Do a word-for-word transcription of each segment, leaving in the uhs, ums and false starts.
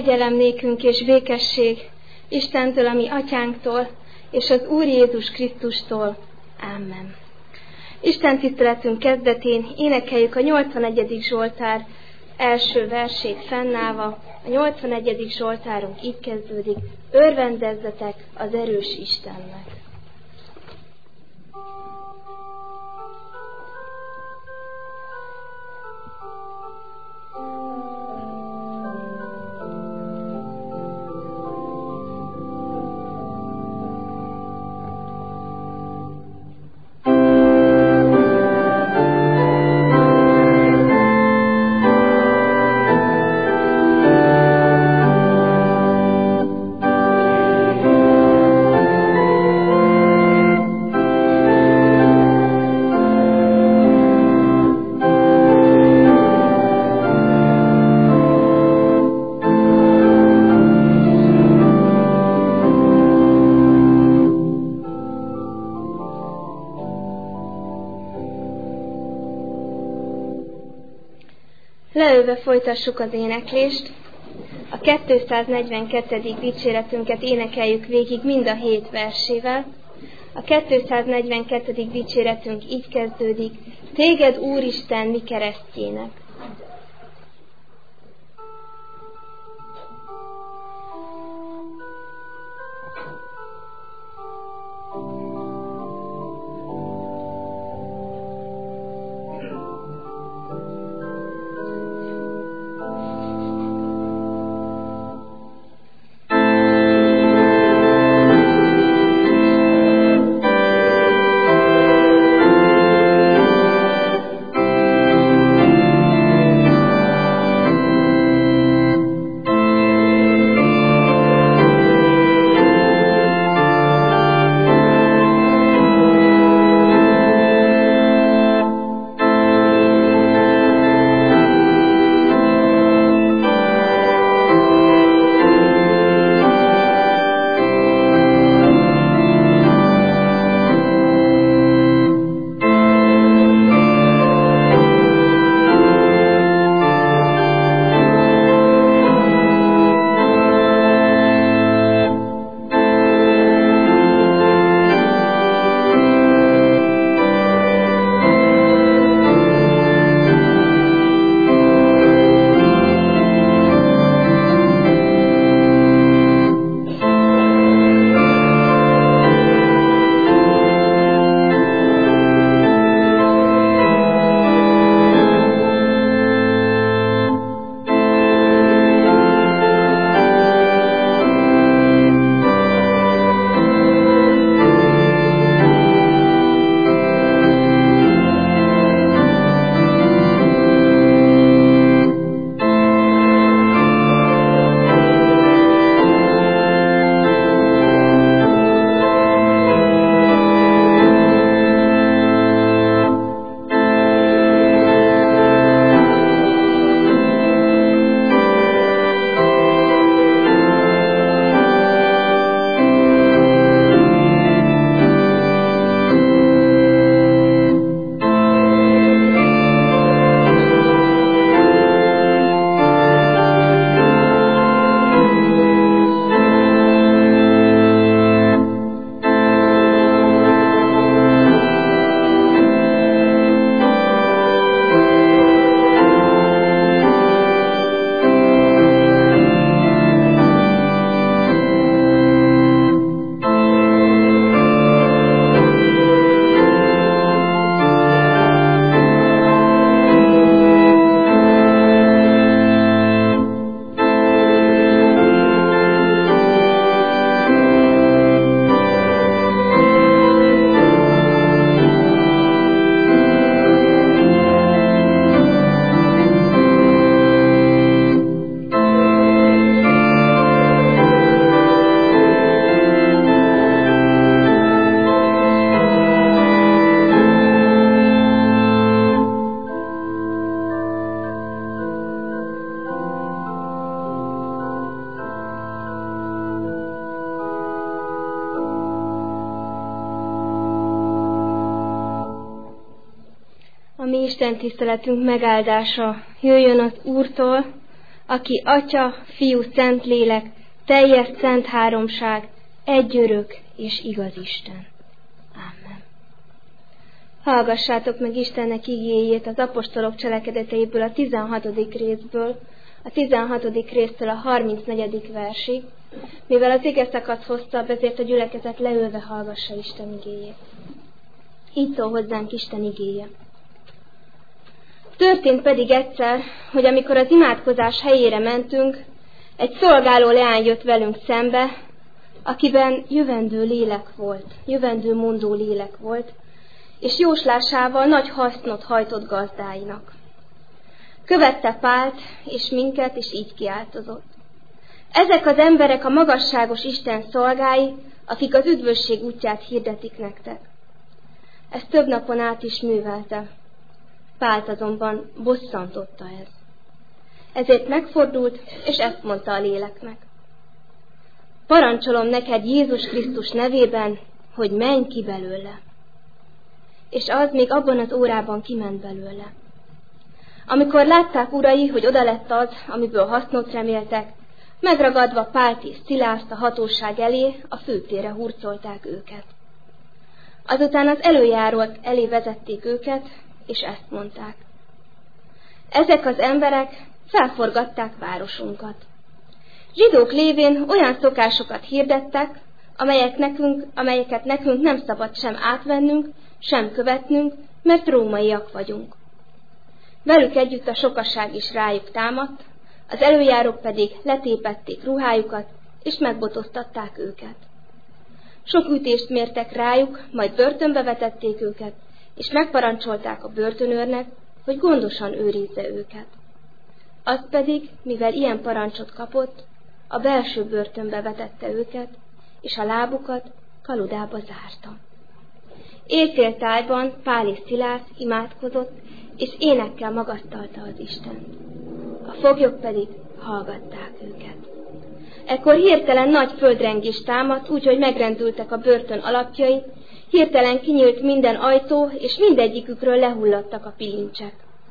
Kegyelem nékünk és békesség Istentől, a mi atyánktól, és az Úr Jézus Krisztustól. Amen. Isten tiszteletünk kezdetén énekeljük a nyolcvanegyedik Zsoltár első versét fennállva. A nyolcvanegyedik Zsoltárunk így kezdődik: örvendezzetek az erős Istennek. Leülve folytassuk az éneklést. A kétszáznegyvenkettedik dicséretünket énekeljük végig mind a hét versével. A kétszáznegyvenkettedik dicséretünk így kezdődik: Téged, Úristen, mi keresztjének. A mi Isten tiszteletünk megáldása jöjjön az Úrtól, aki Atya, Fiú, Szentlélek, teljes szent háromság, egy örök és igaz Isten. Amen. Hallgassátok meg Istennek igéjét az apostolok cselekedeteiből a tizenhatodik részből, a tizenhatodik résztől a harmincnegyedik versig, mivel az igeszakasz hosszabb, ezért a gyülekezet leülve hallgassa Isten igéjét. Így szól hozzánk Isten igéje. Történt pedig egyszer, hogy amikor az imádkozás helyére mentünk, egy szolgáló leány jött velünk szembe, akiben jövendő lélek volt, jövendő mondó lélek volt, és jóslásával nagy hasznot hajtott gazdáinak. Követte Pált és minket, és így kiáltozott: ezek az emberek a magasságos Isten szolgái, akik az üdvösség útját hirdetik nektek. Ezt több napon át is művelte. Pált azonban bosszantotta ez. Ezért megfordult, és ezt mondta a léleknek: parancsolom neked Jézus Krisztus nevében, hogy menj ki belőle. És az még abban az órában kiment belőle. Amikor látták urai, hogy oda lett az, amiből hasznot reméltek, megragadva Pált és Szilászt a hatóság elé, a főtérre hurcolták őket. Azután az előjárók elé vezették őket, és ezt mondták: ezek az emberek felforgatták városunkat. Zsidók lévén olyan szokásokat hirdettek, amelyek nekünk, amelyeket nekünk nem szabad sem átvennünk, sem követnünk, mert rómaiak vagyunk. Velük együtt a sokaság is rájuk támadt, az előjárók pedig letépették ruhájukat, és megbotoztatták őket. Sok ütést mértek rájuk, majd börtönbe vetették őket, és megparancsolták a börtönőrnek, hogy gondosan őrizze őket. Az pedig, mivel ilyen parancsot kapott, a belső börtönbe vetette őket, és a lábukat kaludába zárta. Éjféltájban Pál és Szilász imádkozott, és énekkel magasztalta az Istent. A foglyok pedig hallgatták őket. Ekkor hirtelen nagy földrengés támadt, úgyhogy megrendültek a börtön alapjai, hirtelen kinyílt minden ajtó, és mindegyikükről lehulladtak a pilincsek.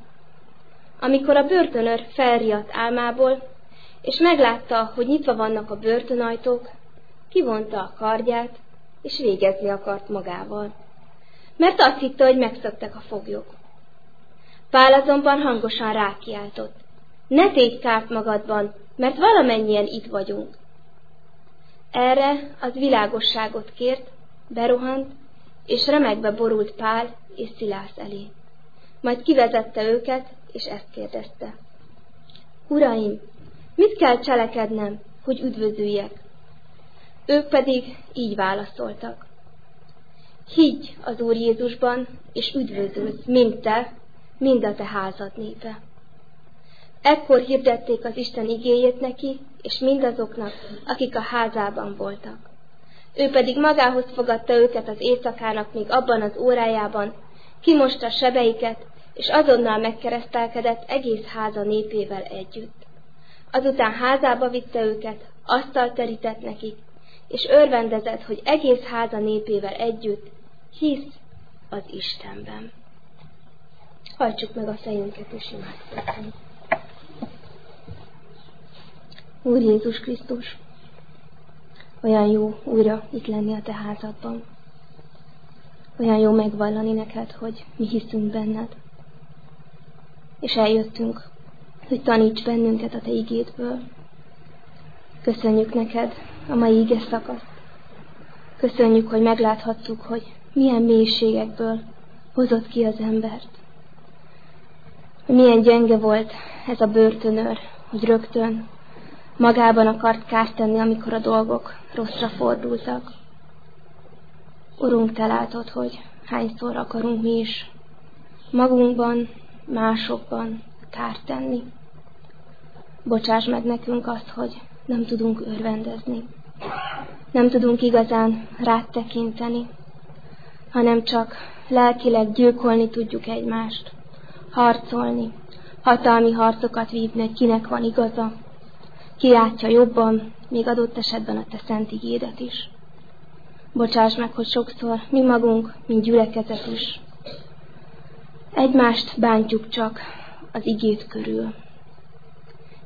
Amikor a börtönőr felriadt álmából, és meglátta, hogy nyitva vannak a börtönajtók, kivonta a kardját, és végezni akart magával, mert azt hitte, hogy megszöktek a foglyok. Pál azonban hangosan rákiáltott: ne tégy kárt magadban, mert valamennyien itt vagyunk. Erre az világosságot kért, berohant, és remegve borult Pál és Szilász elé. Majd kivezette őket, és ezt kérdezte: uraim, mit kell cselekednem, hogy üdvözüljek? Ők pedig így válaszoltak: higgy az Úr Jézusban, és üdvözülsz, mind te, mind a te házad népe. Ekkor hirdették az Isten igéjét neki, és mindazoknak, akik a házában voltak. Ő pedig magához fogadta őket az éjszakának még abban az órájában, kimosta sebeiket, és azonnal megkeresztelkedett egész háza népével együtt. Azután házába vitte őket, asztalt terített nekik, és örvendezett, hogy egész háza népével együtt hisz az Istenben. Hajtsuk meg a fejünket, és imádkozzunk. Úr Jézus Krisztus, olyan jó újra itt lenni a te házadban. Olyan jó megvallani neked, hogy mi hiszünk benned. És eljöttünk, hogy taníts bennünket a te igédből. Köszönjük neked a mai ige szakaszt. Köszönjük, hogy megláthattuk, hogy milyen mélységekből hozott ki az embert. Hogy milyen gyenge volt ez a börtönőr, hogy rögtön magában akart kárt tenni, amikor a dolgok rosszra fordultak. Urunk, te látod, hogy hányszor akarunk mi is magunkban, másokban kárt tenni. Bocsáss meg nekünk azt, hogy nem tudunk örvendezni. Nem tudunk igazán rád tekinteni, hanem csak lelkileg gyilkolni tudjuk egymást, harcolni, hatalmi harcokat vívni, hogy kinek van igaza, ki látja jobban, még adott esetben a te szent igédet is. Bocsáss meg, hogy sokszor mi magunk, mint gyülekezet is egymást bántjuk csak az igét körül.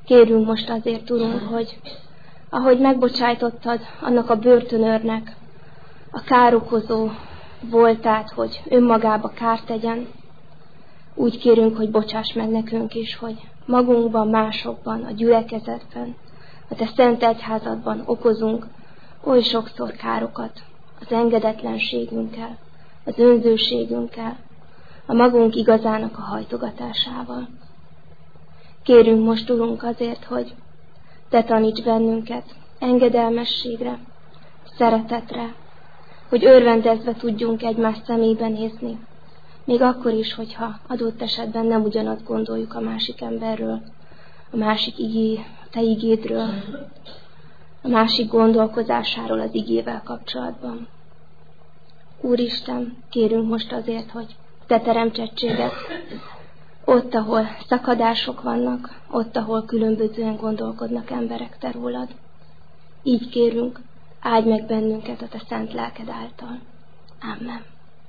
Kérünk most azért, Urunk, hogy ahogy megbocsájtottad annak a börtönőrnek a károkozó voltát, hogy önmagába kárt tegyen, úgy kérünk, hogy bocsáss meg nekünk is, hogy magunkban, másokban, a gyülekezetben, a te szent egyházadban okozunk oly sokszor károkat az engedetlenségünkkel, az önzőségünkkel, a magunk igazának a hajtogatásával. Kérünk most, Urunk, azért, hogy te taníts bennünket engedelmességre, szeretetre, hogy örvendezve tudjunk egymás szemébe nézni, még akkor is, hogyha adott esetben nem ugyanazt gondoljuk a másik emberről, a másik igé, te igédről, a másik gondolkozásáról az igével kapcsolatban. Úristen, kérünk most azért, hogy te teremts egységet, ott, ahol szakadások vannak, ott, ahol különbözően gondolkodnak emberek te rólad. Így kérünk, áldj meg bennünket a te szent lelked által. Amen.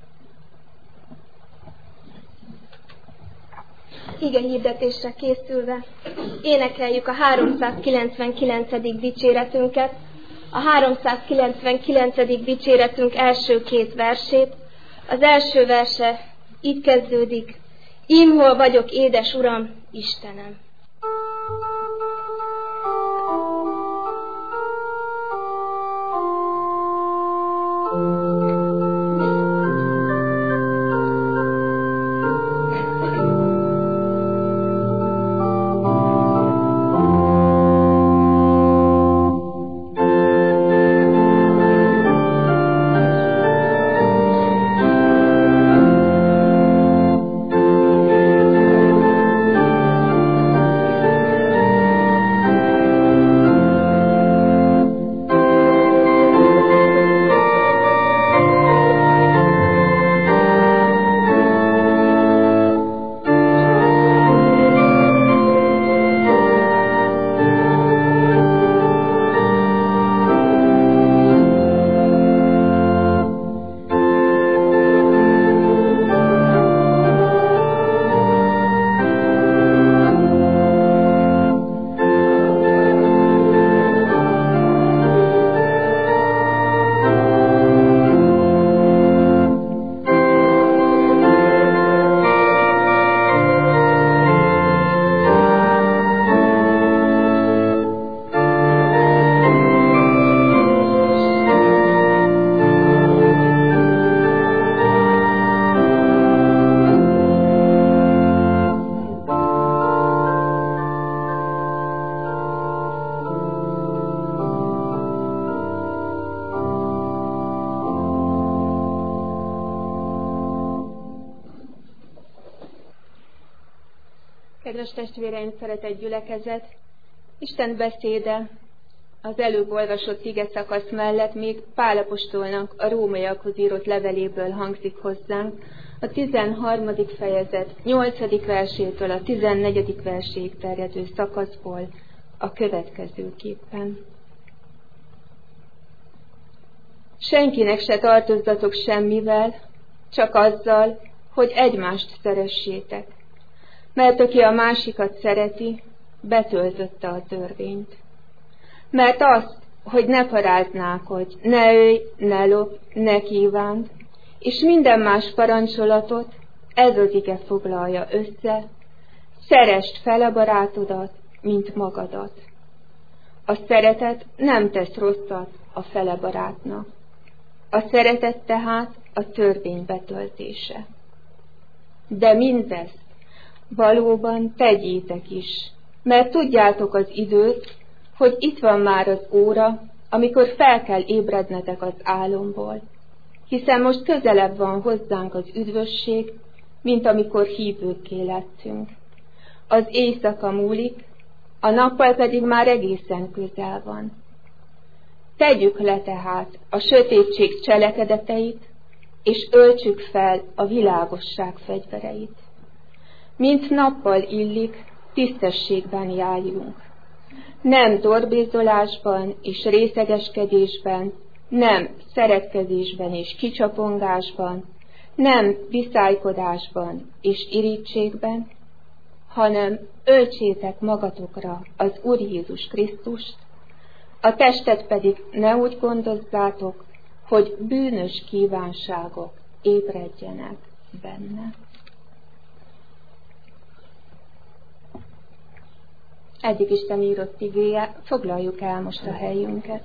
Ige hirdetésre készülve énekeljük a háromszázkilencvenkilencedik dicséretünket, a háromszázkilencvenkilencedik dicséretünk első két versét. Az első verse így kezdődik: Ím hol vagyok, édes Uram, Istenem. Kedves testvéreim, szeretett gyülekezet! Isten beszéde az előbb olvasott ige szakasz mellett még Pál apostolnak a rómaiakhoz írott leveléből hangzik hozzánk, a tizenharmadik fejezet nyolcadik versétől a tizennegyedik verséig terjedő szakaszból a következőképpen. Senkinek se tartozzatok semmivel, csak azzal, hogy egymást szeressétek. Mert aki a másikat szereti, betöltötte a törvényt. Mert azt, hogy ne paráználkodj, ne ölj, ne lopj, ne kívánd, és minden más parancsolatot ez az ige foglalja össze, szeresd fel a barátodat, mint magadat. A szeretet nem tesz rosszat a fele barátnak. A szeretet tehát a törvény betöltése. De mindezt valóban tegyétek is, mert tudjátok az időt, hogy itt van már az óra, amikor fel kell ébrednetek az álomból, hiszen most közelebb van hozzánk az üdvösség, mint amikor hívőkké lettünk. Az éjszaka múlik, a nappal pedig már egészen közel van. Tegyük le tehát a sötétség cselekedeteit, és öltsük fel a világosság fegyvereit. Mint nappal illik, tisztességben járjunk. Nem torbézolásban és részegeskedésben, nem szeretkezésben és kicsapongásban, nem viszálykodásban és irítségben, hanem öltsétek magatokra az Úr Jézus Krisztust, a testet pedig ne úgy gondozzátok, hogy bűnös kívánságok ébredjenek benne. Eddig Isten írott igéje, foglaljuk el most a helyünket.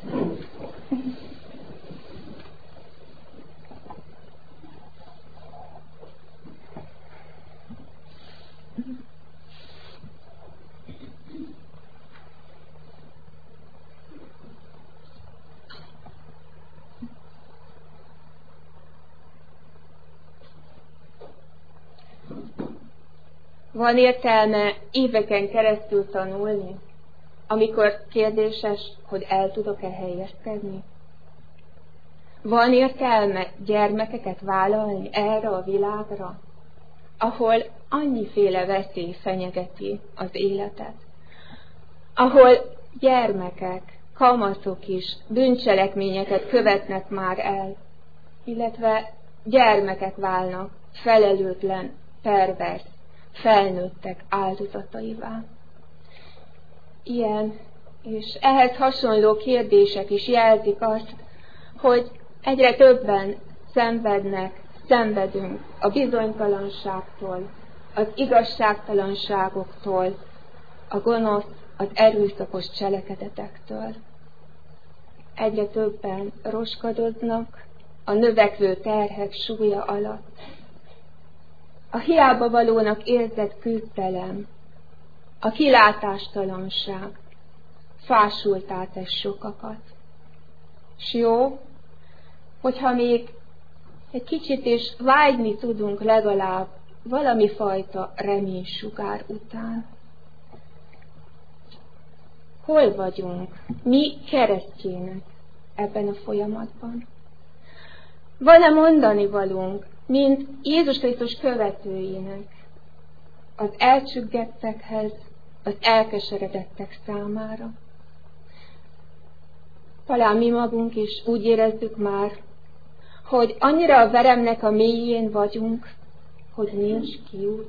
Van értelme éveken keresztül tanulni, amikor kérdéses, hogy el tudok-e helyezkedni? Van értelme gyermekeket vállalni erre a világra, ahol annyiféle veszély fenyegeti az életet, ahol gyermekek, kamaszok is bűncselekményeket követnek már el, illetve gyermekek válnak felelőtlen, pervers, felnőttek áldozataivá. Ilyen és ehhez hasonló kérdések is jelzik azt, hogy egyre többen szenvednek, szenvedünk a bizonytalanságtól, az igazságtalanságoktól, a gonosz, az erőszakos cselekedetektől. Egyre többen roskadoznak a növekvő terhek súlya alatt. A hiába valónak érzett küzdelem, a kilátástalanság fásultá tesz sokakat. S jó, hogyha még egy kicsit is vágyni tudunk legalább valami fajta reménysugár után. Hol vagyunk mi keresztjének ebben a folyamatban? Van-e mondani valunk, mint Jézus Krisztus követőinek, az elcsüggettekhez, az elkeseredettek számára? Talán mi magunk is úgy érezzük már, hogy annyira a veremnek a mélyén vagyunk, hogy nincs kiút.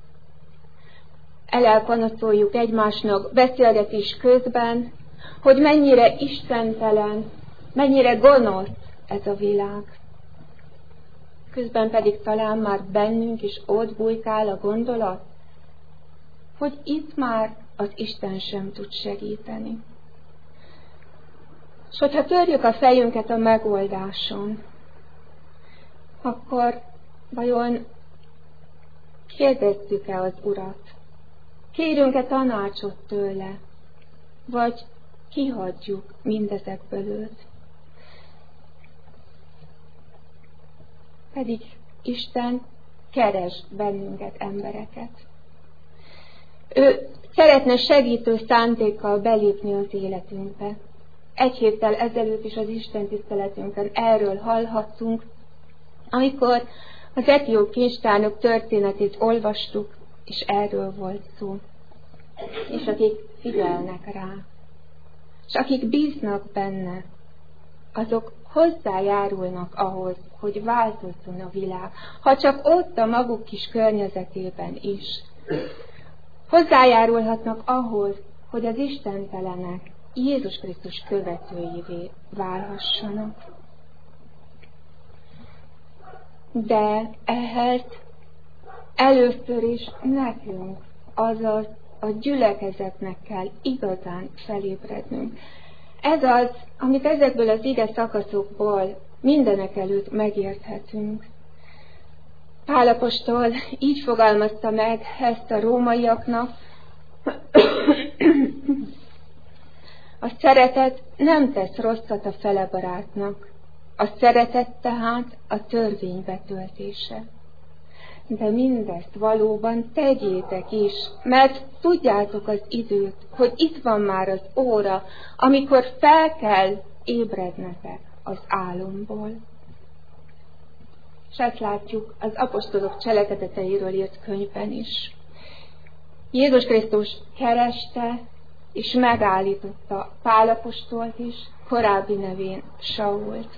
Elelpanaszoljuk egymásnak beszélgetés közben, hogy mennyire istentelen, mennyire gonosz ez a világ. Közben pedig talán már bennünk is ott bujkál a gondolat, hogy itt már az Isten sem tud segíteni. És hogyha törjük a fejünket a megoldáson, akkor vajon kérdezzük-e az Urat? Kérünk-e tanácsot tőle? Vagy kihagyjuk mindezekből őt? Pedig Isten keres bennünket, embereket. Ő szeretne segítő szándékkal belépni az életünkbe. Egy héttel ezelőtt is az Isten tiszteletünkön erről hallhattunk, amikor az etióp kincstárnok történetét olvastuk, és erről volt szó. És akik figyelnek rá, és akik bíznak benne, azok hozzájárulnak ahhoz, hogy változzon a világ, ha csak ott a maguk kis környezetében is. Hozzájárulhatnak ahhoz, hogy az istentelenek Jézus Krisztus követőivé válhassanak. De ehhez először is nekünk, azaz a gyülekezetnek kell igazán felébrednünk. Ez az, amit ezekből az ige szakaszokból mindenek előtt megérthetünk. Pál apostol így fogalmazta meg ezt a rómaiaknak: a szeretet nem tesz rosszat a fele barátnak, a szeretet tehát a törvény betöltése. De mindezt valóban tegyétek is, mert tudjátok az időt, hogy itt van már az óra, amikor fel kell ébrednetek az álomból. És ezt látjuk az apostolok cselekedeteiről írt könyvben is. Jézus Krisztus kereste és megállította Pál apostolt is, korábbi nevén Sault.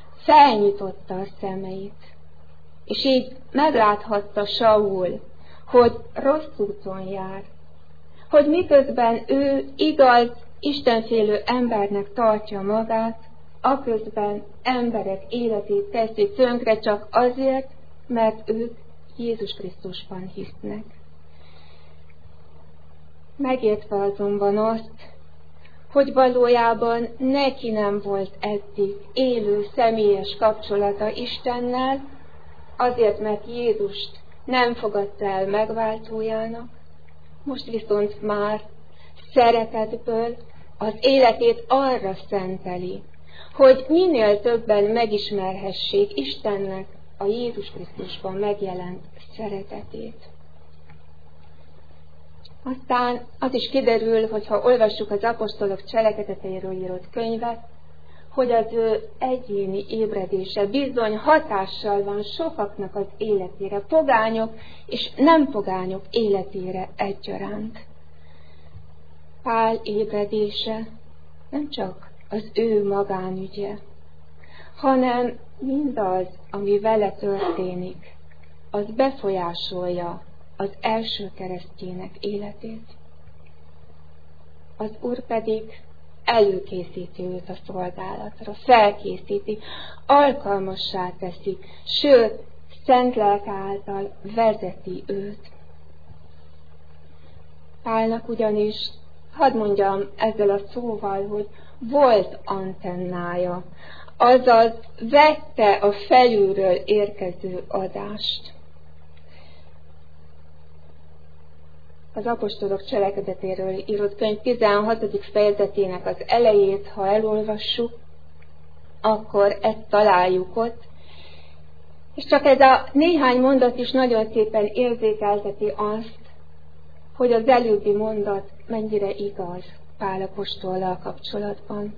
Felnyitotta a szemeit, és így megláthatta Saul, hogy rossz úton jár, hogy miközben ő igaz, istenfélő embernek tartja magát, aközben emberek életét teszi tönkre csak azért, mert ők Jézus Krisztusban hisznek. Megértve azonban azt, hogy valójában neki nem volt eddig élő, személyes kapcsolata Istennel, azért, mert Jézust nem fogadta el megváltójának, most viszont már szeretetből az életét arra szenteli, hogy minél többen megismerhessék Istennek a Jézus Krisztusban megjelent szeretetét. Aztán az is kiderül, hogyha olvassuk az apostolok cselekedeteiről írott könyvet, hogy az ő egyéni ébredése bizony hatással van sokaknak az életére, pogányok és nem pogányok életére egyaránt. Pál ébredése nem csak az ő magánügye, hanem mindaz, ami vele történik, az befolyásolja az első keresztjének életét. Az Úr pedig előkészíti őt a szolgálatra, felkészíti, alkalmassá teszi, sőt, szent lelke által vezeti őt. Pálnak ugyanis, hadd mondjam ezzel a szóval, hogy volt antennája, azaz vette a felülről érkező adást. Az apostolok cselekedetéről írott könyv tizenhatodik fejezetének az elejét, ha elolvassuk, akkor ezt találjuk ott, és csak ez a néhány mondat is nagyon szépen érzékelteti azt, hogy az előbbi mondat mennyire igaz Pál apostollal kapcsolatban.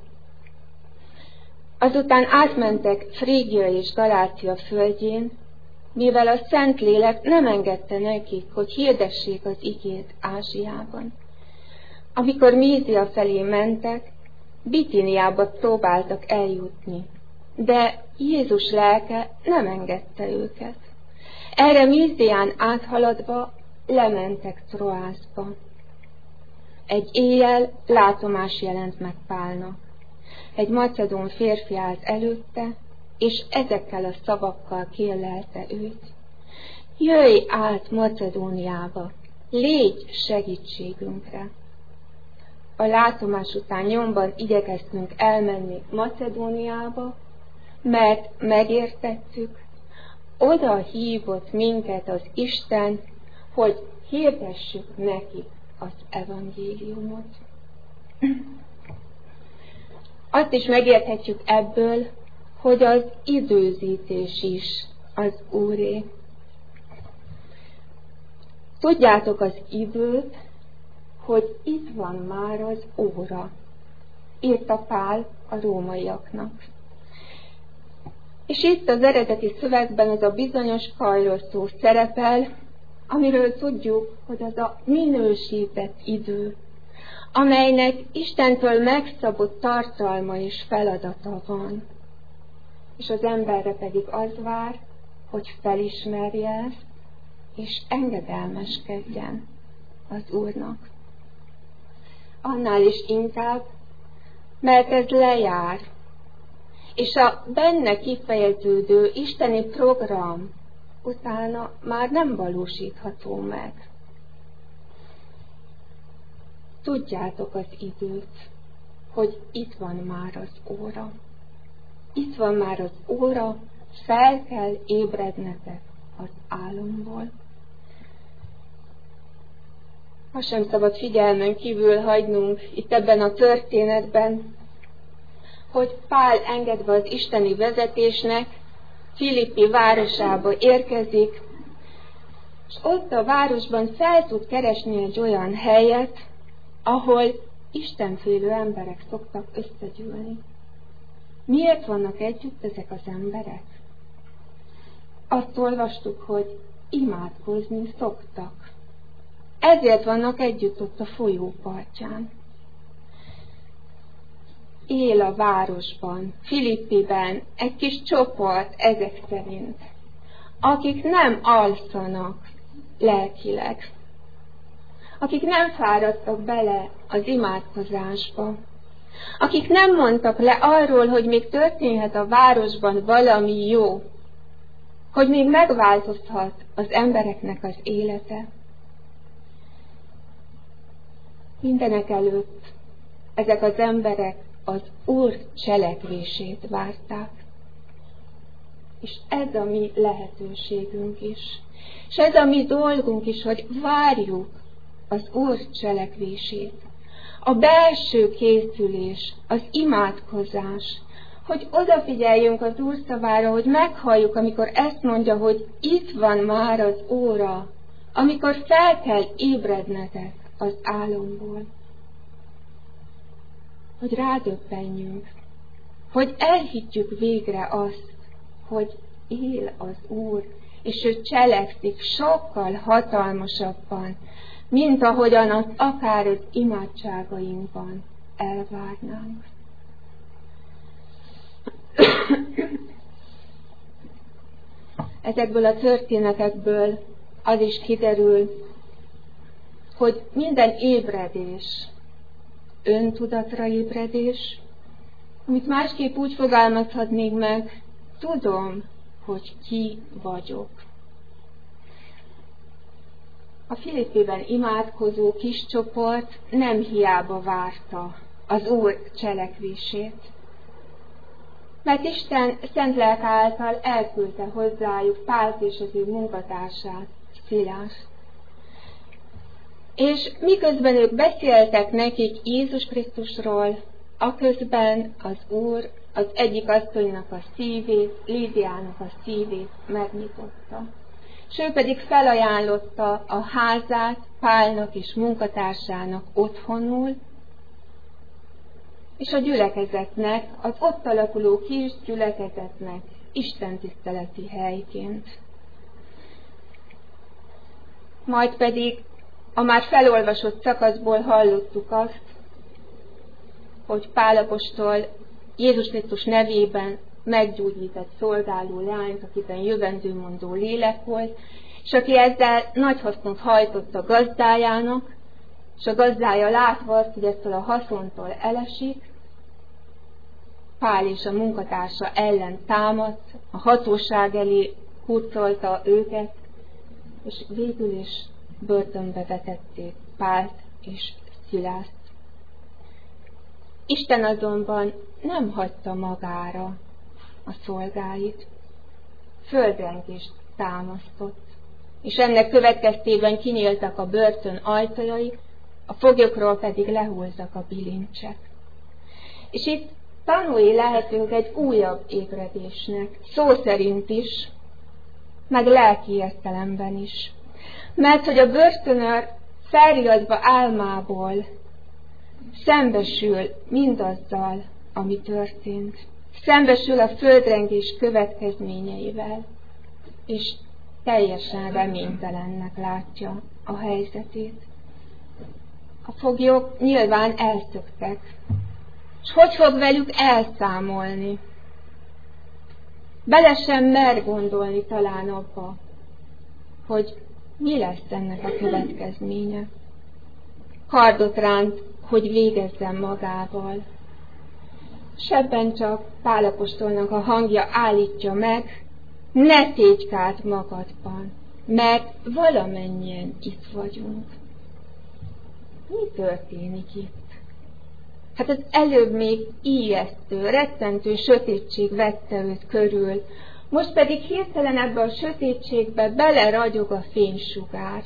Azután átmentek Frígia és Galácia földjén, mivel a Szentlélek nem engedte nekik, hogy hirdessék az igét Ázsiában. Amikor Mízia felé mentek, Bitiniába próbáltak eljutni, de Jézus lelke nem engedte őket. Erre Mízián áthaladva lementek Troászba. Egy éjjel látomás jelent meg Pálnak. Egy macedón férfi állt előtte, és ezekkel a szavakkal kérlelte őt. Jöjj át Macedóniába, légy segítségünkre. A látomás után nyomban igyekeztünk elmenni Macedóniába, mert megértettük, oda hívott minket az Isten, hogy hirdessük neki az evangéliumot. Azt is megérthetjük ebből, hogy az időzítés is az Úré. Tudjátok az időt, hogy itt van már az óra, írta Pál a rómaiaknak. És itt az eredeti szövegben az a bizonyos kairos szó szerepel, amiről tudjuk, hogy az a minősített idő, amelynek Istentől megszabott tartalma és feladata van. És az emberre pedig az vár, hogy felismerje ezt, és engedelmeskedjen az Úrnak. Annál is inkább, mert ez lejár, és a benne kifejeződő isteni program utána már nem valósítható meg. Tudjátok az időt, hogy itt van már az óra. Itt van már az óra, fel kell ébrednetek az álomból. Azt sem szabad figyelmen kívül hagynunk itt ebben a történetben, hogy Pál engedve az isteni vezetésnek Filippi városába érkezik, és ott a városban fel tud keresni egy olyan helyet, ahol istenfélő emberek szoktak összegyűlni. Miért vannak együtt ezek az emberek? Azt olvastuk, hogy imádkozni szoktak. Ezért vannak együtt ott a folyó partján. Él a városban, Filippiben egy kis csoport ezek szerint, akik nem alszanak, lelkileg, akik nem fáradtak bele az imádkozásba, akik nem mondtak le arról, hogy még történhet a városban valami jó, hogy még megváltozhat az embereknek az élete. Mindenek előtt ezek az emberek az Úr cselekvését várták. És ez a mi lehetőségünk is. És ez a mi dolgunk is, hogy várjuk az Úr cselekvését. A belső készülés, az imádkozás, hogy odafigyeljünk az Úr szavára, hogy meghalljuk, amikor ezt mondja, hogy itt van már az óra, amikor fel kell ébrednetek az álomból. Hogy rádöbbenjünk, hogy elhitjük végre azt, hogy él az Úr, és ő cselekszik sokkal hatalmasabban, mint ahogyan azt akár az imádságainkban elvárnánk. Ezekből a történetekből az is kiderül, hogy minden ébredés, öntudatra ébredés, amit másképp úgy fogalmazhatnék meg, tudom, hogy ki vagyok. A Filippében imádkozó kis csoport nem hiába várta az Úr cselekvését, mert Isten szent lelke által elküldte hozzájuk Pált és az ő munkatársát, Szilást. És miközben ők beszéltek nekik Jézus Krisztusról, aközben az Úr az egyik asszonynak a szívét, Lídiának a szívét megnyitotta. És ő pedig felajánlotta a házát Pálnak és munkatársának otthonul, és a gyülekezetnek, az ott alakuló kis gyülekezetnek istentiszteleti helyként. Majd pedig a már felolvasott szakaszból hallottuk azt, hogy Pál apostol Jézus Krisztus nevében meggyógyított szolgáló lányt, akiben jövendőmondó lélek volt, és aki ezzel nagy hasznot hajtott a gazdájának, és a gazdája látva azt, hogy ettől a haszontól elesik, Pál és a munkatársa ellen támadt, a hatóság elé hurcolta őket, és végül is börtönbe vetették Pált és Szilászt. Isten azonban nem hagyta magára a szolgáit, földrengést támasztott, és ennek következtében kinyíltak a börtön ajtajai, a foglyokról pedig lehúztak a bilincsek. És itt tanulni lehetünk egy újabb ébredésnek, szó szerint is, meg lelki értelemben is. Mert hogy a börtönőr felriadva álmából szembesül mindazzal, ami történt. Szembesül a földrengés következményeivel, és teljesen reménytelennek látja a helyzetét. A foglyok nyilván elszöktek. És hogy fog velük elszámolni? Bele sem mer gondolni talán abba, hogy mi lesz ennek a következménye. Kardot ránt, hogy végezzen magával. S ebben csak Pál apostolnak a hangja állítja meg, ne tégy át magadban, mert valamennyien itt vagyunk. Mi történik itt? Hát az előbb még ijesztő, rettentő sötétség vette őt körül, most pedig hirtelen ebbe a sötétségbe beleragyog a fénysugár.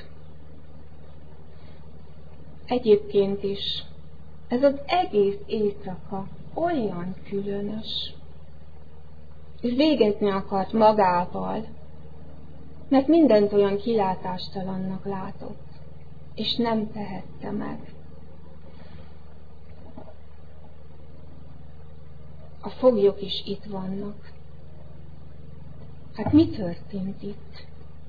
Egyébként is ez az egész éjszaka olyan különös. És végezni akart magával, mert mindent olyan kilátástalannak látott, és nem tehette meg. A foglyok is itt vannak. Hát mi történt itt?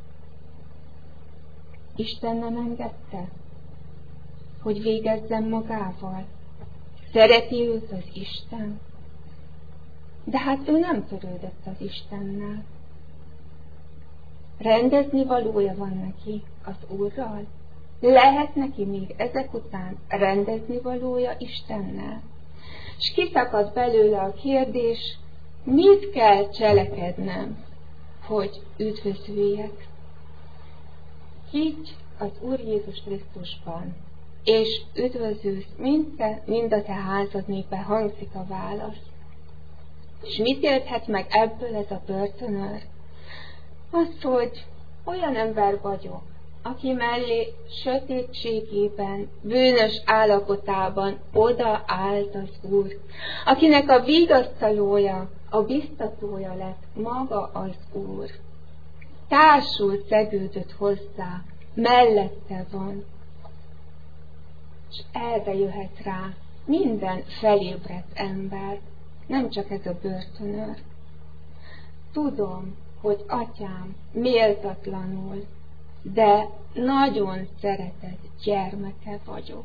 Isten nem engedte, hogy végezzen magával? Szereti őt az Isten? De hát ő nem törődött az Istennel. Rendezni valója van neki az Úrral? Lehet neki még ezek után rendezni valója Istennel? És kiszakad belőle a kérdés, mit kell cselekednem, hogy üdvözüljek? Higgy az Úr Jézus Krisztusban, és üdvözülsz mind, te, mind a te házad népe, hangzik a válasz. És mit élthet meg ebből ez a börtönőr? Azt, hogy olyan ember vagyok, aki mellé sötétségében, bűnös állapotában odaállt az Úr, akinek a vigasztalója, a biztatója lett maga az Úr. Társul szegődött hozzá, mellette van, és erre jöhet rá minden felébredt ember, nem csak ez a börtönőr. Tudom, hogy atyám méltatlanul, de nagyon szeretett gyermeke vagyok.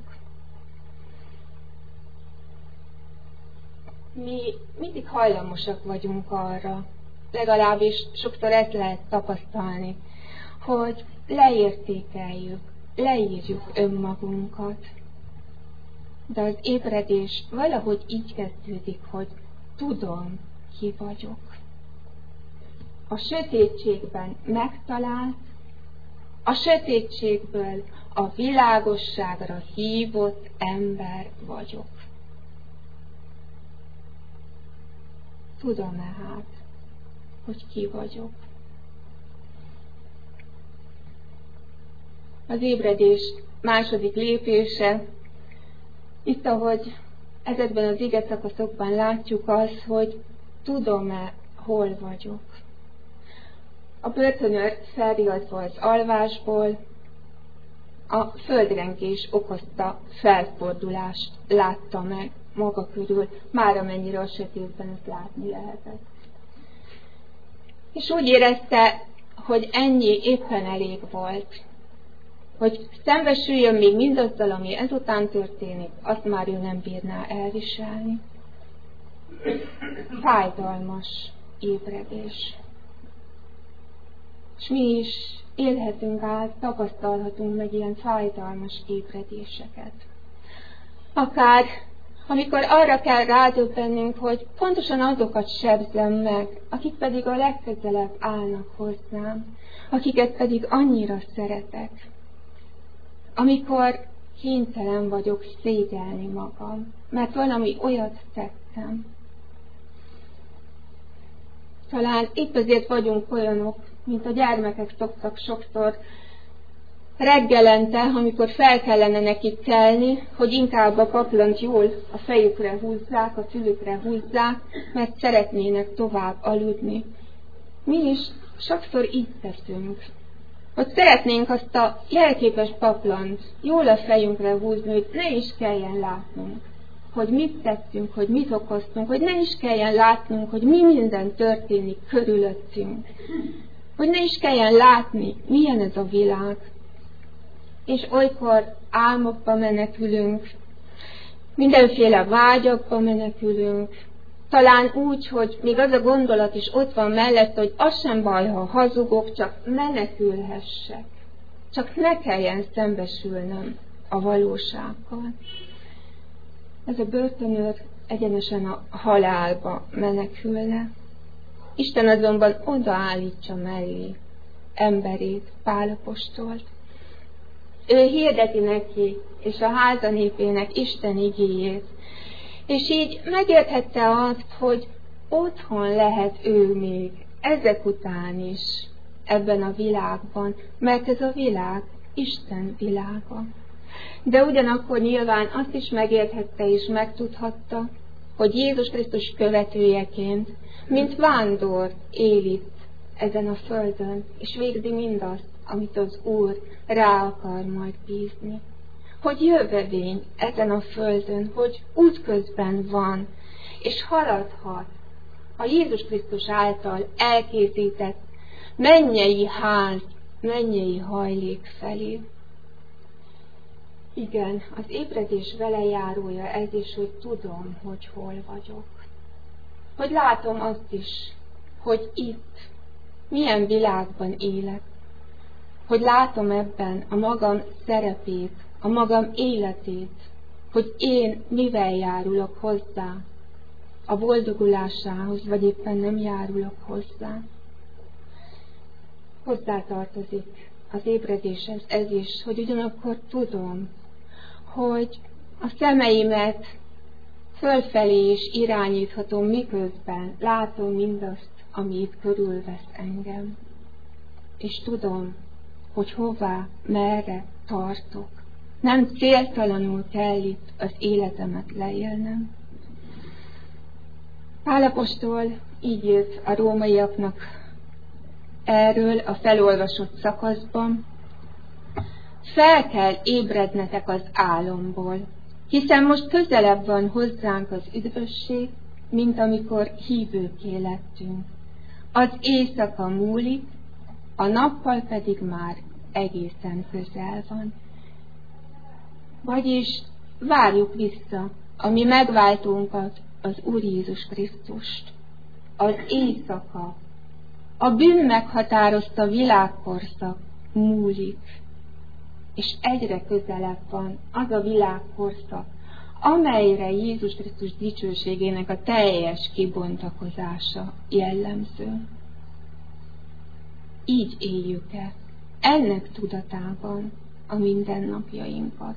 Mi mindig hajlamosak vagyunk arra, legalábbis sokszor ezt lehet tapasztalni, hogy leértékeljük, leírjuk önmagunkat. De az ébredés valahogy így kezdődik, hogy tudom, ki vagyok. A sötétségben megtalált, a sötétségből a világosságra hívott ember vagyok. Tudom-e hát, hogy ki vagyok? Az ébredés második lépése, itt ahogy ezekben az ige szakaszokban látjuk az, hogy tudom-e, hol vagyok. A börtönőr felriadva az alvásból, a földrengés okozta felfordulást látta meg maga körül, már amennyire a sötétben ezt látni lehetett. És úgy érezte, hogy ennyi éppen elég volt, hogy szembesüljön még mindazzal, ami ezután történik, azt már ő nem bírná elviselni. Fájdalmas ébredés. És mi is élhetünk át, tapasztalhatunk meg ilyen fájdalmas ébredéseket. Akár amikor arra kell rádöbbennünk, hogy pontosan azokat sebzem meg, akik pedig a legközelebb állnak hozzám, akiket pedig annyira szeretek. Amikor kénytelen vagyok szégyelni magam, mert valami olyat tettem. Talán épp ezért vagyunk olyanok, mint a gyermekek szoktak sokszor reggelente, amikor fel kellene nekik kelni, hogy inkább a paplant jól a fejükre húzzák, a fülükre húzzák, mert szeretnének tovább aludni. Mi is sokszor így teszünk, hogy szeretnénk azt a jelképes paplant jól a fejünkre húzni, hogy ne is kelljen látnunk, hogy mit tettünk, hogy mit okoztunk, hogy ne is kelljen látnunk, hogy mi minden történik körülöttünk, hogy ne is kelljen látni, milyen ez a világ. És olykor álmokba menekülünk, mindenféle vágyakba menekülünk, talán úgy, hogy még az a gondolat is ott van mellett, hogy az sem baj, ha hazugok, csak menekülhessek. Csak ne kelljen szembesülnöm a valósággal. Ez a börtönőr egyenesen a halálba menekülne. Isten azonban odaállítsa mellé emberét, Pál apostolt. Ő hirdeti neki és a háza népének Isten igéjét, és így megérthette azt, hogy otthon lehet ő még ezek után is ebben a világban, mert ez a világ Isten világa. De ugyanakkor nyilván azt is megérthette és megtudhatta, hogy Jézus Krisztus követőjeként, mint vándor él itt ezen a földön, és végzi mindazt, amit az Úr rá akar majd bízni. Hogy jövevény ezen a földön, hogy útközben van, és haladhat a Jézus Krisztus által elkészített mennyei ház, mennyei hajlék felé. Igen, az ébredés velejárója ez is, hogy tudom, hogy hol vagyok. Hogy látom azt is, hogy itt, milyen világban élek, hogy látom ebben a magam szerepét, a magam életét, hogy én mivel járulok hozzá a boldogulásához, vagy éppen nem járulok hozzá. Hozzátartozik az ébredéshez ez is, hogy ugyanakkor tudom, hogy a szemeimet fölfelé is irányíthatom, miközben látom mindazt, ami itt körülvesz engem. És tudom, hogy hová, merre tartok. Nem céltalanul kell itt az életemet leélnem. Pál apostol így írt a rómaiaknak erről a felolvasott szakaszban: fel kell ébrednetek az álomból, hiszen most közelebb van hozzánk az üdvösség, mint amikor hívőké lettünk. Az éjszaka múlik, a nappal pedig már egészen közel van. Vagyis várjuk vissza a mi megváltónkat, az Úr Jézus Krisztust. Az éjszaka, a bűn meghatározta világkorszak múlik, és egyre közelebb van az a világkorszak, amelyre Jézus Krisztus dicsőségének a teljes kibontakozása jellemző. Így éljük-e ennek tudatában a mindennapjainkat.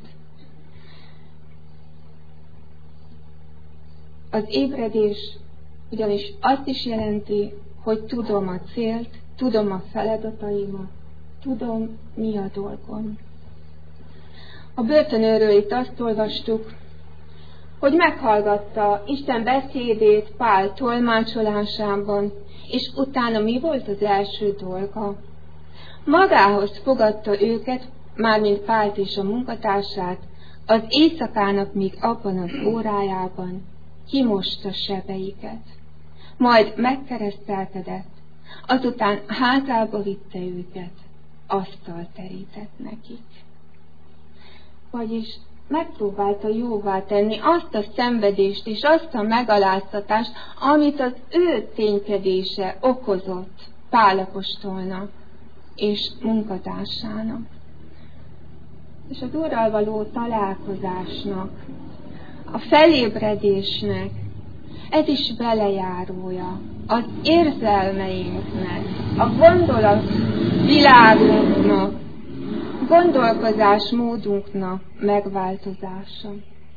Az ébredés ugyanis azt is jelenti, hogy tudom a célt, tudom a feladataimat, tudom, mi a dolgom. A börtönőről itt azt olvastuk, hogy meghallgatta Isten beszédét Pál tolmácsolásában, és utána mi volt az első dolga? Magához fogadta őket, mármint Pált és a munkatársát, az éjszakának még abban az órájában kimosta sebeiket. Majd megkeresztelkedett, azután házába vitte őket, asztalt terített nekik. Vagyis megpróbálta jóvá tenni azt a szenvedést és azt a megaláztatást, amit az ő ténykedése okozott Pál apostolnak és munkatársának. És az Úrral való találkozásnak, a felébredésnek ez is velejárója az érzelmeinknek, a gondolatvilágunknak, gondolkozásmódunknak megváltozása.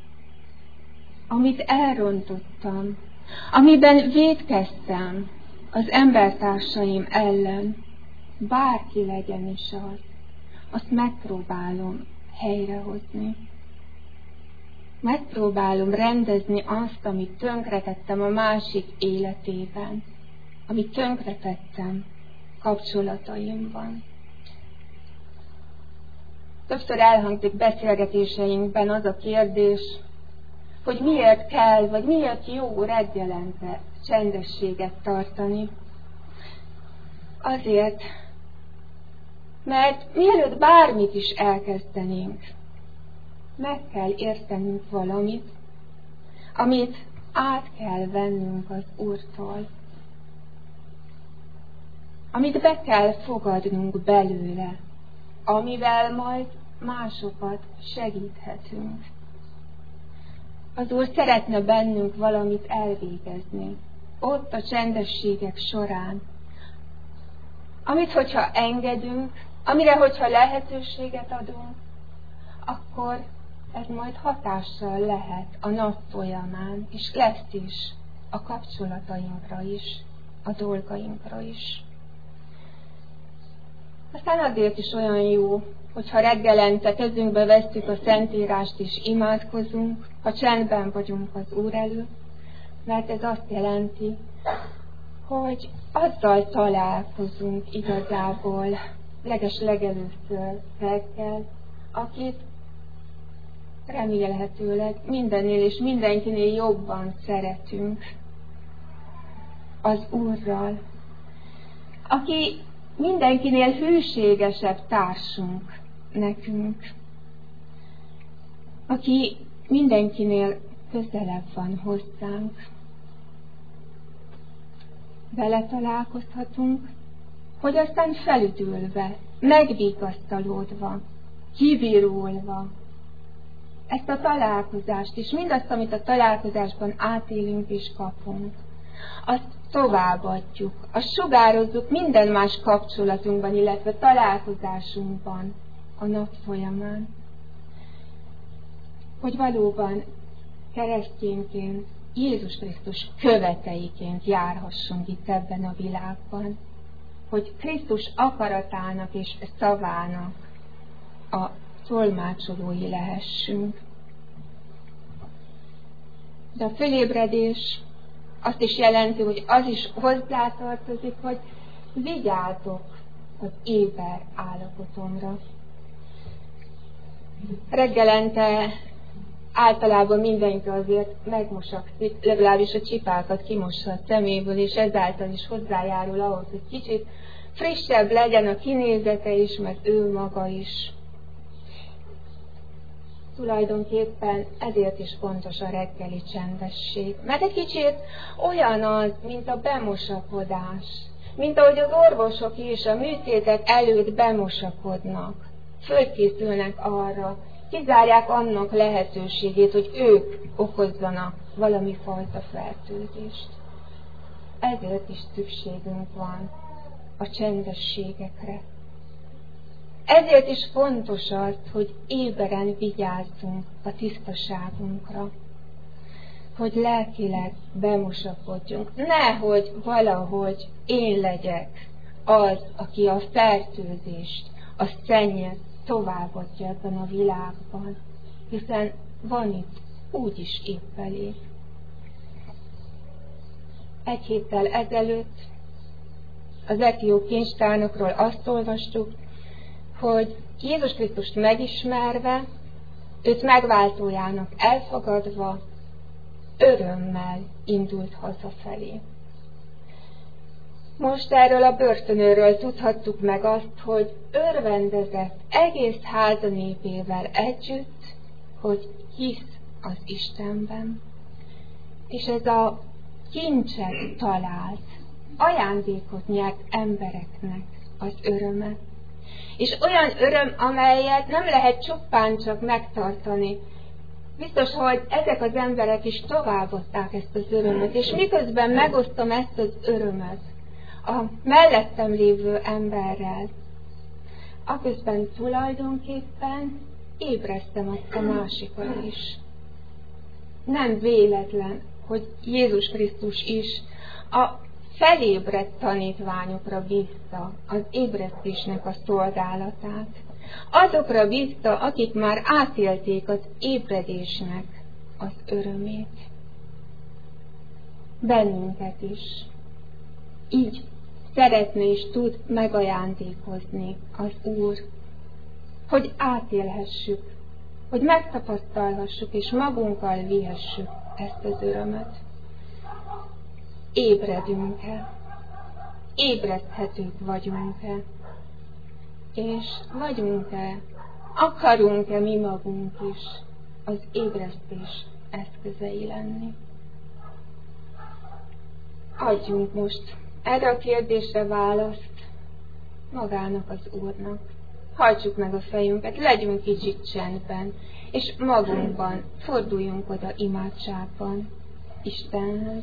Amit elrontottam, amiben vétkeztem az embertársaim ellen, bárki legyen is az, azt megpróbálom helyrehozni. Megpróbálom rendezni azt, amit tönkretettem a másik életében, amit tönkretettem kapcsolataimban. Többször elhangzik beszélgetéseinkben az a kérdés, hogy miért kell, vagy miért jó reggelente csendességet tartani. Azért, mert mielőtt bármit is elkezdenénk, meg kell értenünk valamit, amit át kell vennünk az Úrtól, amit be kell fogadnunk belőle, amivel majd másokat segíthetünk. Az Úr szeretne bennünk valamit elvégezni, ott a csendességek során, amit hogyha engedünk, amire hogyha lehetőséget adunk, akkor ez majd hatással lehet a nap folyamán, és lesz is a kapcsolatainkra is, a dolgainkra is. Aztán azért is olyan jó, hogyha reggelente kezünkbe vesszük a Szentírást és imádkozunk, ha csendben vagyunk az Úr előtt, mert ez azt jelenti, hogy azzal találkozunk igazából leges legelőször reggel, akit remélhetőleg mindennél és mindenkinél jobban szeretünk, az Úrral, aki mindenkinél hűségesebb társunk nekünk, aki mindenkinél közelebb van hozzánk. Vele találkozhatunk, hogy aztán felüdülve, megvigasztalódva, kivirulva, ezt a találkozást és mindazt, amit a találkozásban átélünk és kapunk, azt továbbadjuk, azt sugározzuk minden más kapcsolatunkban, illetve találkozásunkban a nap folyamán. Hogy valóban keresztényként, Jézus Krisztus követeiként járhassunk itt ebben a világban, hogy Krisztus akaratának és szavának a tolmácsolói lehessünk. De a fölébredés azt is jelenti, hogy az is hozzátartozik, hogy vigyázok az éber állapotomra. Reggelente általában mindenki azért megmosakszik, legalábbis a csipákat kimossa a szeméből, és ezáltal is hozzájárul ahhoz, hogy kicsit frissebb legyen a kinézete is, meg ő maga is. Tulajdonképpen ezért is fontos a reggeli csendesség. Mert egy kicsit olyan az, mint a bemosakodás. Mint ahogy az orvosok is a műtétek előtt bemosakodnak. Fölkészülnek arra, kizárják annak lehetőségét, hogy ők okozzanak valami fajta fertőzést. Ezért is szükségünk van a csendességekre. Ezért is fontos az, hogy éberen vigyázzunk a tisztaságunkra, hogy lelkileg bemosakodjunk. Nehogy valahogy én legyek az, aki a fertőzést, a szennyet továbbadja ebben a világban, hiszen van itt úgyis épp elég. Egy héttel ezelőtt az etióp kincstárnokról azt olvastuk, hogy Jézus Krisztust megismerve, őt megváltójának elfogadva, örömmel indult hazafelé. Most erről a börtönőről tudhattuk meg azt, hogy örvendezett egész háza népével együtt, hogy hisz az Istenben. És ez a kincset talált, ajándékot nyert embereknek az öröme. És olyan öröm, amelyet nem lehet csupán csak megtartani. Biztos, hogy ezek az emberek is továbbadták ezt az örömöt, és miközben megosztom ezt az örömöt a mellettem lévő emberrel, aközben tulajdonképpen ébresztem azt a másikat is. Nem véletlen, hogy Jézus Krisztus is a felébredt tanítványokra bízta az ébresztésnek a szolgálatát. Azokra bízta, akik már átélték az ébredésnek az örömét. Bennünket is. Így szeretne és tud megajándékozni az Úr, hogy átélhessük, hogy megtapasztalhassuk és magunkkal vihessük ezt az örömöt. Ébredünk-e? Ébredhetők vagyunk-e? És vagyunk-e? Akarunk-e mi magunk is az ébresztés eszközei lenni? Adjunk most erre a kérdésre választ magának az Úrnak. Hajtsuk meg a fejünket, legyünk kicsit csendben, és magunkban forduljunk oda imádságban Istenhez.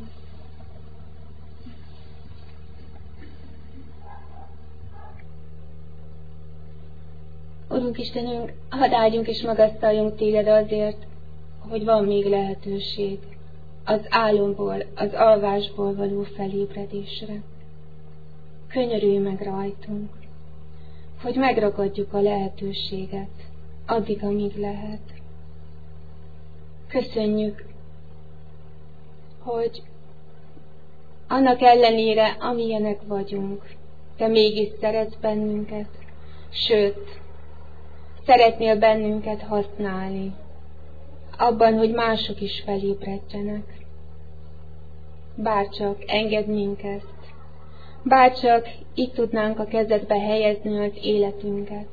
Urunk Istenünk, hadd áldjunk és magasztaljunk Téged azért, hogy van még lehetőség az álomból, az alvásból való felébredésre. Könyörülj meg rajtunk, hogy megragadjuk a lehetőséget addig, amíg lehet. Köszönjük, hogy annak ellenére, amilyenek vagyunk, Te mégis szeretsz bennünket, sőt, szeretnél bennünket használni, abban, hogy mások is felébredjenek. Bárcsak engednénk ezt, bárcsak itt tudnánk a kezedbe helyezni az életünket.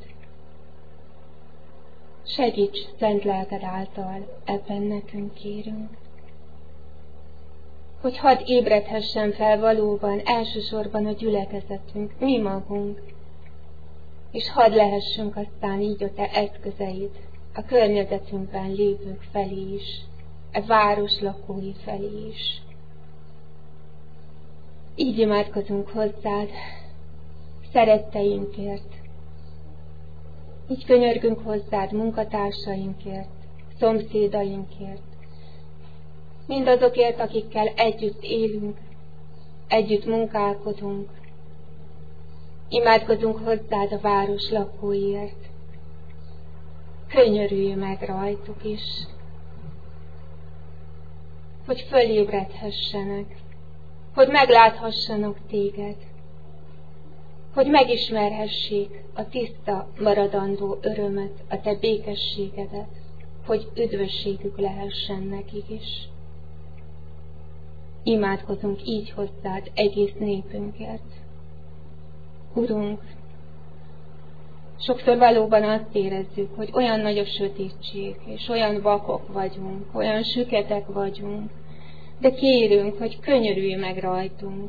Segíts szent lelked által, ebben nekünk kérünk. hogy hadd ébredhessen fel valóban elsősorban a gyülekezetünk, mi magunk, és hadd lehessünk aztán így a te eszközeid a környezetünkben lévők felé is, a város lakói felé is. Így imádkozunk hozzád, szeretteinkért. Így könyörgünk hozzád munkatársainkért, szomszédainkért, mindazokért, akikkel együtt élünk, együtt munkálkodunk. Imádkozunk hozzád a város lakóiért. Könyörülj meg rajtuk is, hogy fölébredhessenek, hogy megláthassanak téged, hogy megismerhessék a tiszta, maradandó örömet, a te békességedet, hogy üdvösségük lehessen nekik is. Imádkozunk így hozzád egész népünkért. Urunk, sokszor valóban azt érezzük, hogy olyan nagy a sötétség, és olyan vakok vagyunk, olyan süketek vagyunk, de kérünk, hogy könyörülj meg rajtunk.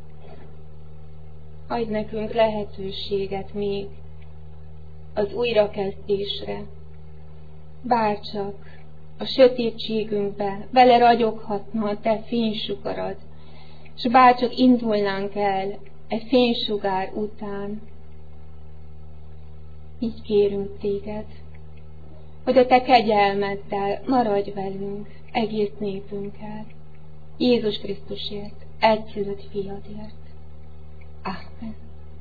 Adj nekünk lehetőséget még az újrakezdésre, bárcsak a sötétségünkbe bele ragyoghatna a te fénysugarad, és bárcsak indulnánk el e fénysugár után. Így kérünk téged, hogy a te kegyelmeddel maradj velünk, egész népünkkel, Jézus Krisztusért, egyszülött fiadért. Amen.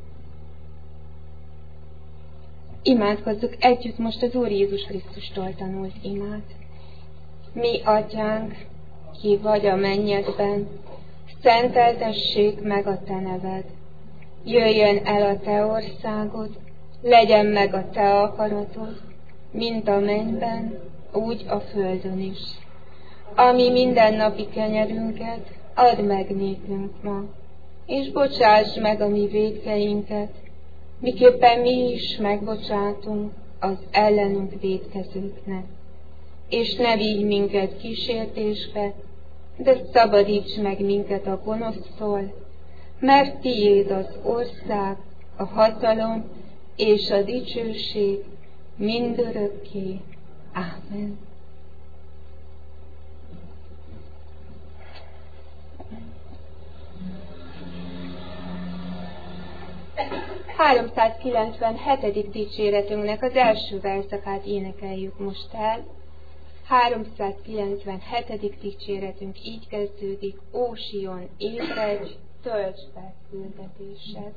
Imádkozzuk együtt most az Úr Jézus Krisztustól tanult imát. Mi atyánk, ki vagy a mennyekben, szenteltessék meg a te neved. Jöjjön el a te országod, legyen meg a te akaratod, mint a mennyben, úgy a földön is. Ami mindennapi kenyerünket, add meg nékünk ma, és bocsáss meg a mi vétkeinket, miképpen mi is megbocsátunk az ellenünk vétkezőknek. És ne vigy minket kísértésbe, de szabadíts meg minket a gonosztól, mert tiéd az ország, a hatalom és a dicsőség mindörökké. Ámen. háromszázkilencvenhetedik dicséretünknek az első verszakát énekeljük most el. háromszázkilencvenhetedik dicséretünk így kezdődik: Ó Sion, ébredj, töltsd be küldetésed.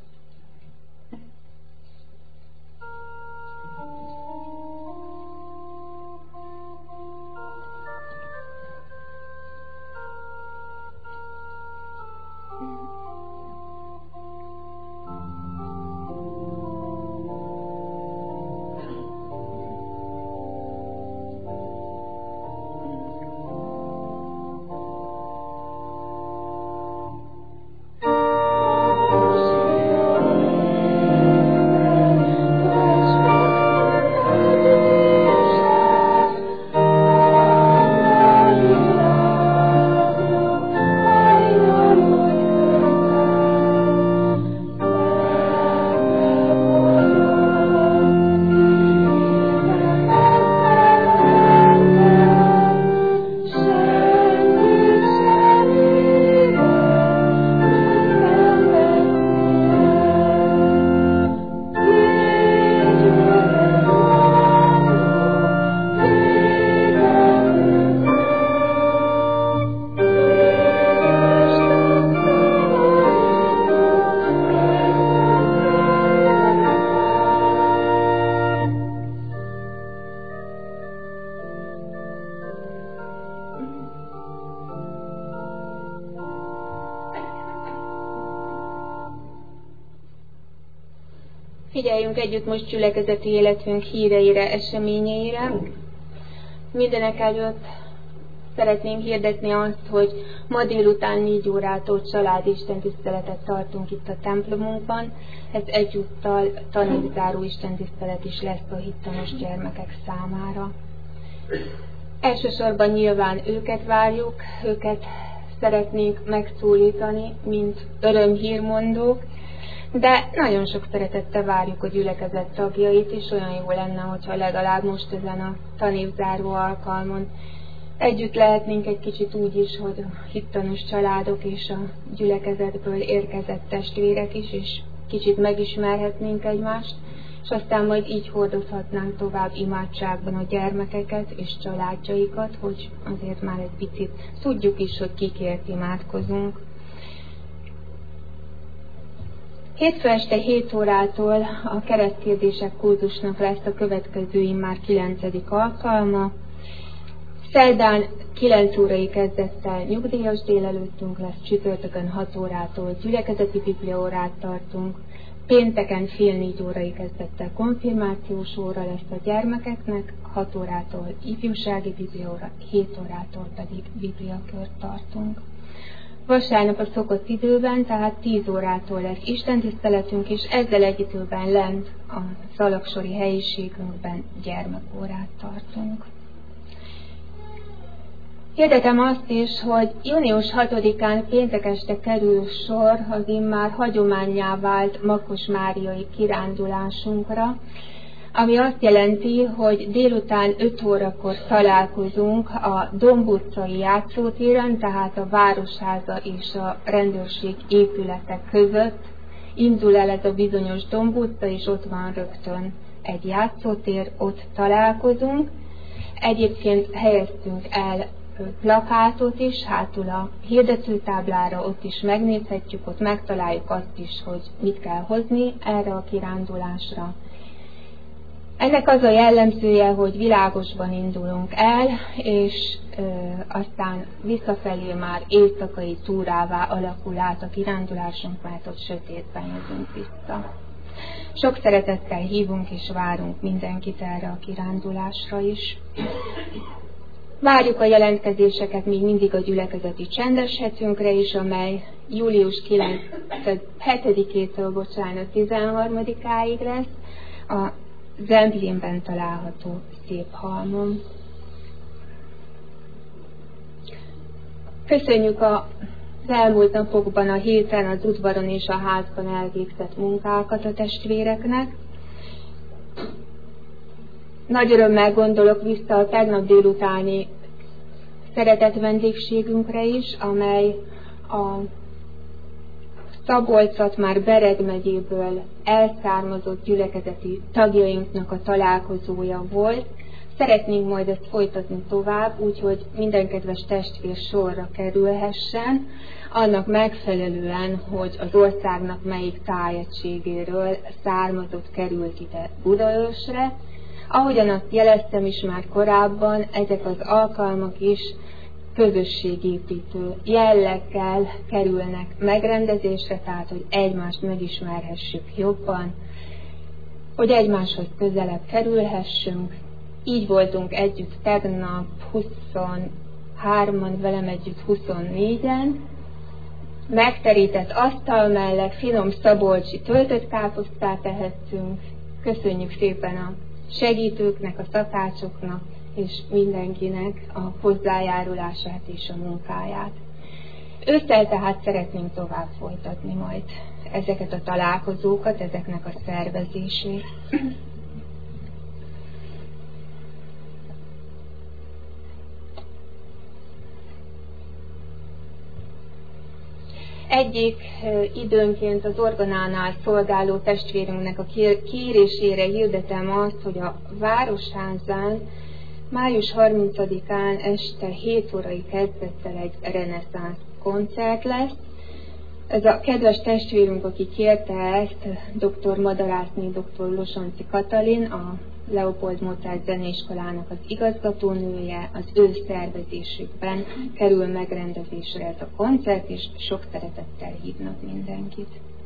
Figyeljünk együtt most gyülekezeti életünk híreire, eseményeire. Mindenek előtt szeretném hirdetni azt, hogy ma délután négy órától családi istentiszteletet tartunk itt a templomunkban. Ez egyúttal tanévzáró istentisztelet is lesz a hittanos gyermekek számára. Elsősorban nyilván őket várjuk, őket szeretnénk megszólítani, mint örömhírmondók, de nagyon sok szeretettel várjuk a gyülekezet tagjait, és olyan jó lenne, hogyha legalább most ezen a tanévzáró alkalmon együtt lehetnénk egy kicsit úgy is, hogy a hittanos családok és a gyülekezetből érkezett testvérek is, és kicsit megismerhetnénk egymást, és aztán majd így hordozhatnánk tovább imádságban a gyermekeket és családjaikat, hogy azért már egy picit tudjuk is, hogy kikért imádkozunk. Hétfő este hét órától a keresztkérdések kultusnak lesz a következő immár kilencedik alkalma. Szerdán kilenc órai kezdettel nyugdíjas délelőttünk lesz, csütörtökön hat órától gyülekezeti bibliaórát tartunk, pénteken fél négy órai kezdettel konfirmációs óra lesz a gyermekeknek, hat órától ifjúsági bibliaóra, hét órától pedig bibliakört tartunk. Vasárnap a szokott időben, tehát tíz órától lesz istentiszteletünk, és ezzel egy időben lent a szalagsori helyiségünkben gyermekórát tartunk. Hirdetem azt is, hogy június hatodikán péntek este kerül sor az immár hagyománnyá vált Makos Máriai kirándulásunkra, ami azt jelenti, hogy délután öt órakor találkozunk a Domb utcai játszótéren, tehát a Városháza és a rendőrség épülete között. Indul el ez a bizonyos Domb utca, és ott van rögtön egy játszótér, ott találkozunk. Egyébként helyeztünk el plakátot is, hátul a hirdetőtáblára, ott is megnézhetjük, ott megtaláljuk azt is, hogy mit kell hozni erre a kirándulásra. Ennek az a jellemzője, hogy világosban indulunk el, és ö, aztán visszafelé már éjszakai túrává alakul át a kirándulásunk, mert ott sötétben jövünk vissza. Sok szeretettel hívunk és várunk mindenkit erre a kirándulásra is. Várjuk a jelentkezéseket még mindig a gyülekezeti csendes hetünkre is, amely július hetedikétől bocsánat, tizenharmadikáig lesz a Zemplénben található Széphalmon. Köszönjük az elmúlt napokban, a héten az udvaron és a házban elvégzett munkákat a testvéreknek. Nagy örömmel gondolok vissza a tegnap délutáni szeretett vendégségünkre is, amely a Szabolcs-Szatmár Bereg megyéből elszármazott gyülekezeti tagjainknak a találkozója volt. Szeretnénk majd ezt folytatni tovább, úgyhogy minden kedves testvér sorra kerülhessen, annak megfelelően, hogy az országnak melyik tájegységéről származott, került ide Budaörsre. Ahogyan azt jeleztem is már korábban, ezek az alkalmak is közösségépítő jelleggel kerülnek megrendezésre, tehát hogy egymást megismerhessük jobban, hogy egymáshoz közelebb kerülhessünk. Így voltunk együtt tegnap huszonhárman, velem együtt huszonnégyen. Megterített asztal mellett finom szabolcsi töltött káposztát ehettünk. Köszönjük szépen a segítőknek, a szakácsoknak, és mindenkinek a hozzájárulását és a munkáját. Ősszel tehát szeretnénk tovább folytatni majd ezeket a találkozókat, ezeknek a szervezését. Egyik időnként az orgonánál szolgáló testvérünknek a kérésére hirdetem azt, hogy a Városházán május harmincadikán este hét órai kezdettel egy reneszánsz koncert lesz. Ez a kedves testvérünk, aki kérte ezt, dr. Madarászné, dr. Losonci Katalin, a Leopold Mozart Zeneiskolának az igazgatónője, az ő szervezésükben kerül megrendezésre ez a koncert, és sok szeretettel hívnak mindenkit.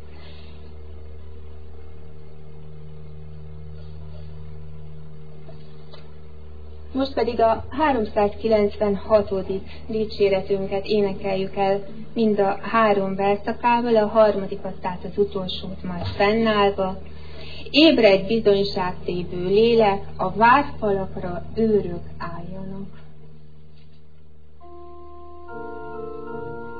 Most pedig a háromszázkilencvenhatodik dicséretünket énekeljük el mind a három verszakával, a harmadikat, tehát az utolsót majd fennállva. Ébredj bizonyságtévő lélek, a várfalakra őrök álljanak.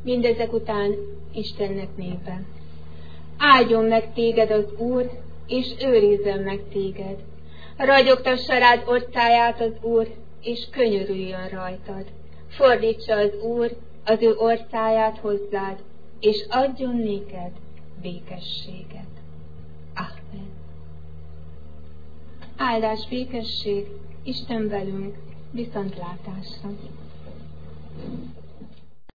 Mindezek után Istennek népe. Áldjon meg téged az Úr, és őrizzen meg téged. Ragyogtassa rád orcáját az Úr, és könyörüljön rajtad. Fordítsa az Úr az ő orcáját hozzád, és adjon néked békességet. Amen. Áldás, békesség, Isten velünk, viszontlátásra.